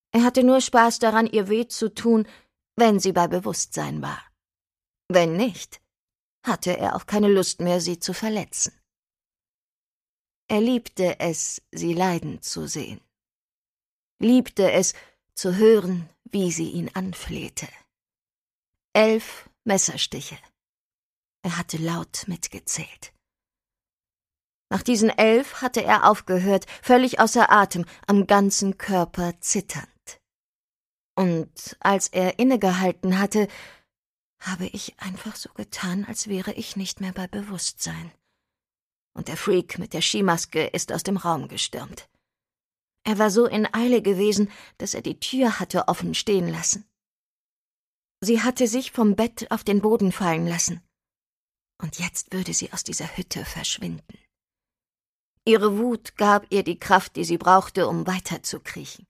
Er hatte nur Spaß daran, ihr weh zu tun, wenn sie bei Bewusstsein war. Wenn nicht, hatte er auch keine Lust mehr, sie zu verletzen. Er liebte es, sie leiden zu sehen. Liebte es, zu hören, wie sie ihn anflehte. 11 Messerstiche. Er hatte laut mitgezählt. Nach diesen 11 hatte er aufgehört, völlig außer Atem, am ganzen Körper zitternd. Und als er innegehalten hatte, habe ich einfach so getan, als wäre ich nicht mehr bei Bewusstsein. Und der Freak mit der Skimaske ist aus dem Raum gestürmt. Er war so in Eile gewesen, dass er die Tür hatte offen stehen lassen. Sie hatte sich vom Bett auf den Boden fallen lassen. Und jetzt würde sie aus dieser Hütte verschwinden. Ihre Wut gab ihr die Kraft, die sie brauchte, um weiterzukriechen.